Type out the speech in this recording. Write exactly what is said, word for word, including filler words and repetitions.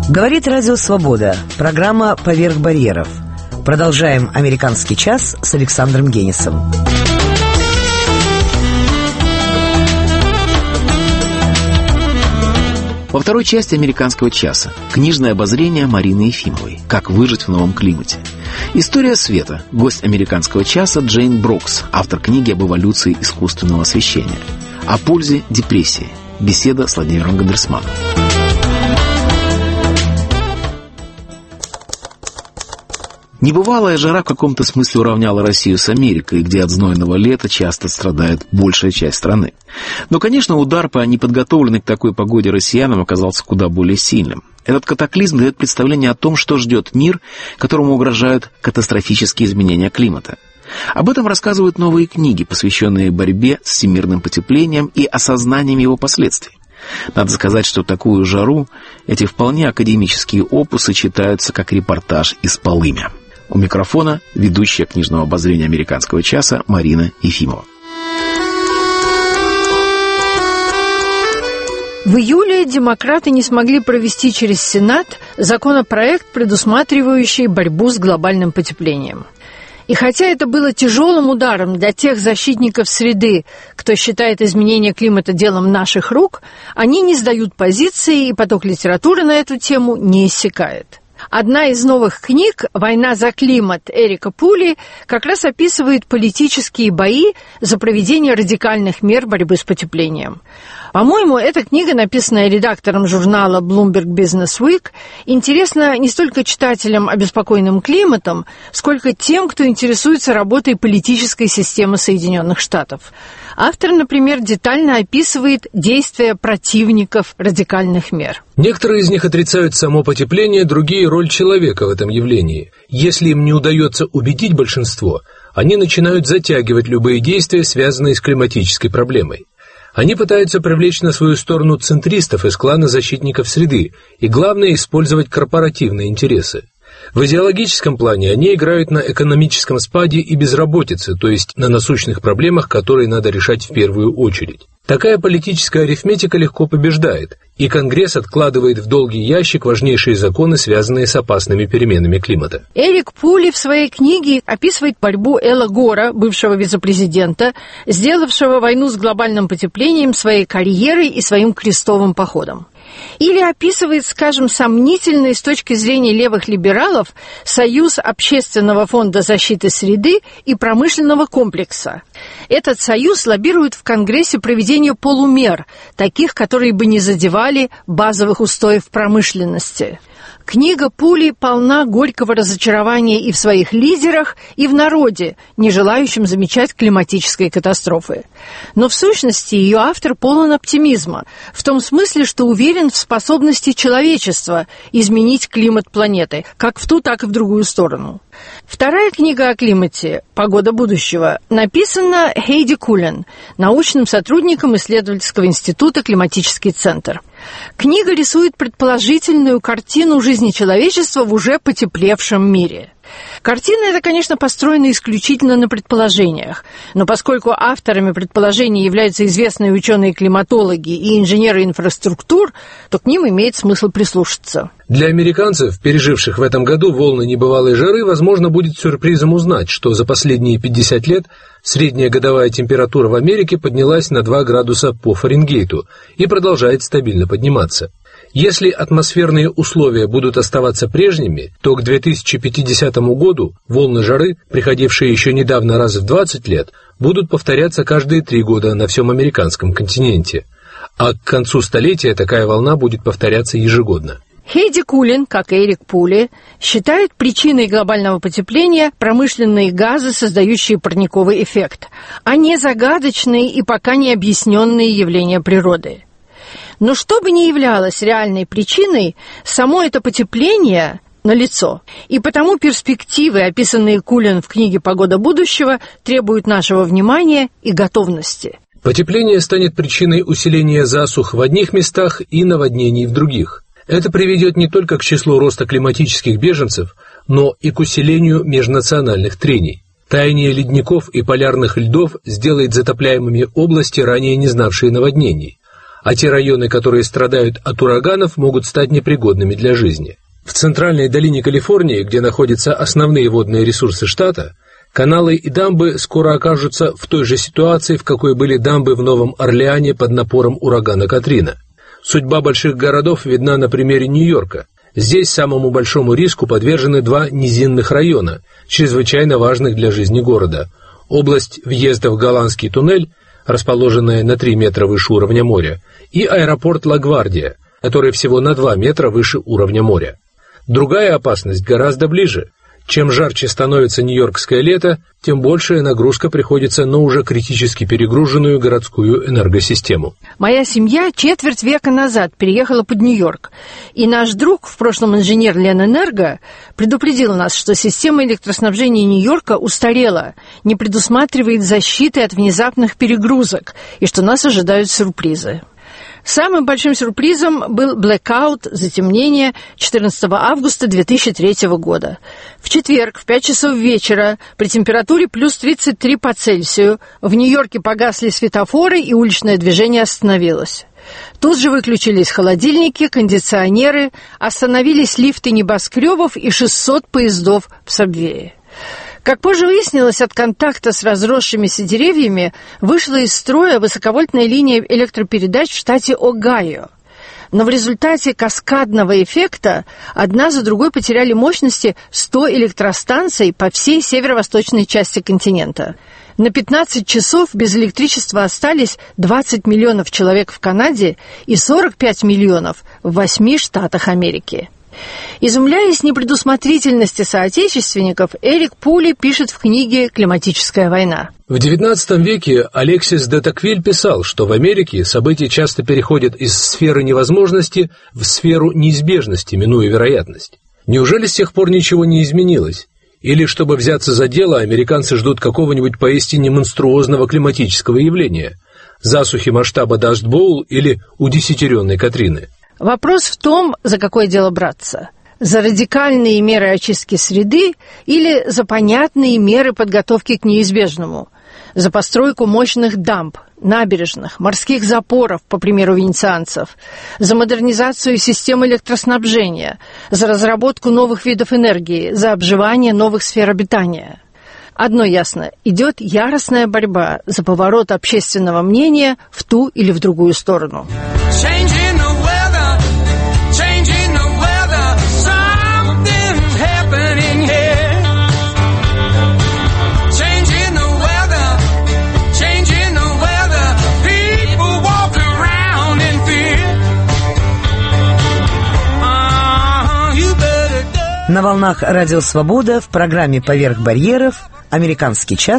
Говорит Радио Свобода. Программа «Поверх барьеров». Продолжаем «Американский час» с Александром Генисом. Во второй части «Американского часа» книжное обозрение Марины Ефимовой «Как выжить в новом климате». История света. Гость «Американского часа» Джейн Брокс, автор книги об эволюции искусственного освещения. О пользе депрессии. Беседа с Владимиром Гандерсманом. Небывалая жара в каком-то смысле уравняла Россию с Америкой, где от знойного лета часто страдает большая часть страны. Но, конечно, удар по неподготовленной к такой погоде россиянам оказался куда более сильным. Этот катаклизм дает представление о том, что ждет мир, которому угрожают катастрофические изменения климата. Об этом рассказывают новые книги, посвященные борьбе с всемирным потеплением и осознанием его последствий. Надо сказать, что такую жару эти вполне академические опусы читаются как репортаж из полымя. У микрофона ведущая книжного обозрения «Американского часа» Марина Ефимова. В июле демократы не смогли провести через Сенат законопроект, предусматривающий борьбу с глобальным потеплением. И хотя это было тяжелым ударом для тех защитников среды, кто считает изменение климата делом наших рук, они не сдают позиции, и поток литературы на эту тему не иссякает. Одна из новых книг «Война за климат» Эрика Пули как раз описывает политические бои за проведение радикальных мер борьбы с потеплением. По-моему, эта книга, написанная редактором журнала Bloomberg Business Week, интересна не столько читателям, обеспокоенным климатом, сколько тем, кто интересуется работой политической системы Соединенных Штатов. Автор, например, детально описывает действия противников радикальных мер. Некоторые из них отрицают само потепление, другие – роль человека в этом явлении. Если им не удается убедить большинство, они начинают затягивать любые действия, связанные с климатической проблемой. Они пытаются привлечь на свою сторону центристов из клана защитников среды и, главное, использовать корпоративные интересы. В идеологическом плане они играют на экономическом спаде и безработице, то есть на насущных проблемах, которые надо решать в первую очередь. Такая политическая арифметика легко побеждает, и Конгресс откладывает в долгий ящик важнейшие законы, связанные с опасными переменами климата. Эрик Пули в своей книге описывает борьбу Эла Гора, бывшего вице-президента, сделавшего войну с глобальным потеплением своей карьерой и своим крестовым походом. Или описывает, скажем, сомнительный с точки зрения левых либералов союз Общественного фонда защиты среды и промышленного комплекса. Этот союз лоббирует в Конгрессе проведение полумер, таких, которые бы не задевали базовых устоев промышленности. Книга Пули полна горького разочарования и в своих лидерах, и в народе, не желающем замечать климатической катастрофы. Но в сущности ее автор полон оптимизма, в том смысле, что уверен в способности человечества изменить климат планеты, как в ту, так и в другую сторону. Вторая книга о климате «Погода будущего» написана Хейди Кулен, научным сотрудником исследовательского института «Климатический центр». Книга рисует предположительную картину жизни человечества в уже потеплевшем мире. Картина эта, конечно, построена исключительно на предположениях, но поскольку авторами предположений являются известные ученые-климатологи и инженеры инфраструктур, то к ним имеет смысл прислушаться. Для американцев, переживших в этом году волны небывалой жары, возможно, будет сюрпризом узнать, что за последние пятьдесят лет средняя годовая температура в Америке поднялась на два градуса по Фаренгейту и продолжает стабильно подниматься. Если атмосферные условия будут оставаться прежними, то к две тысячи пятидесятому году волны жары, приходившие еще недавно раз в двадцать лет, будут повторяться каждые три года на всем американском континенте. А к концу столетия такая волна будет повторяться ежегодно. Хейди Кулен, как и Эрик Пули, считает причиной глобального потепления промышленные газы, создающие парниковый эффект, а не загадочные и пока не объясненные явления природы. Но что бы ни являлось реальной причиной, само это потепление налицо. И потому перспективы, описанные Кулен в книге «Погода будущего», требуют нашего внимания и готовности. Потепление станет причиной усиления засух в одних местах и наводнений в других. Это приведет не только к числу роста климатических беженцев, но и к усилению межнациональных трений. Таяние ледников и полярных льдов сделает затопляемыми области, ранее не знавшие наводнений. а те районы, которые страдают от ураганов, могут стать непригодными для жизни. В центральной долине Калифорнии, где находятся основные водные ресурсы штата, каналы и дамбы скоро окажутся в той же ситуации, в какой были дамбы в Новом Орлеане под напором урагана Катрина. Судьба больших городов видна на примере Нью-Йорка. Здесь самому большому риску подвержены два низинных района, чрезвычайно важных для жизни города. Область въезда в Голландский туннель, расположенная на три метра выше уровня моря, и аэропорт Ла-Гвардия, который всего на два метра выше уровня моря. Другая опасность гораздо ближе. Чем жарче становится нью-йоркское лето, тем большая нагрузка приходится на уже критически перегруженную городскую энергосистему. Моя семья четверть века назад переехала под Нью-Йорк, и наш друг, в прошлом инженер Ленэнерго, предупредил нас, что система электроснабжения Нью-Йорка устарела, не предусматривает защиты от внезапных перегрузок, и что нас ожидают сюрпризы. Самым большим сюрпризом был блэкаут, затемнение четырнадцатого августа две тысячи третьего года. В четверг в пять часов вечера при температуре плюс тридцать три по Цельсию в Нью-Йорке погасли светофоры и уличное движение остановилось. Тут же выключились холодильники, кондиционеры, остановились лифты небоскребов и шестьсот поездов в сабвее. Как позже выяснилось, от контакта с разросшимися деревьями вышла из строя высоковольтная линия электропередач в штате Огайо. Но в результате каскадного эффекта одна за другой потеряли мощности сто электростанций по всей северо-восточной части континента. На пятнадцать часов без электричества остались двадцать миллионов человек в Канаде и сорок пять миллионов в восьми штатах Америки. Изумляясь непредусмотрительности соотечественников, Эрик Пули пишет в книге «Климатическая война». В девятнадцатом веке Алексис де Токвиль писал, что в Америке события часто переходят из сферы невозможности в сферу неизбежности, минуя вероятность. Неужели с тех пор ничего не изменилось? Или, чтобы взяться за дело, американцы ждут какого-нибудь поистине монструозного климатического явления? Засухи масштаба Даст-Боул или удесятеренной Катрины? Вопрос в том, за какое дело браться. За радикальные меры очистки среды или за понятные меры подготовки к неизбежному? За постройку мощных дамб, набережных, морских запоров, по примеру венецианцев, за модернизацию систем электроснабжения, за разработку новых видов энергии, за обживание новых сфер обитания. Одно ясно – идет яростная борьба за поворот общественного мнения в ту или в другую сторону. На волнах Радио Свобода в программе «Поверх барьеров» «Американский час»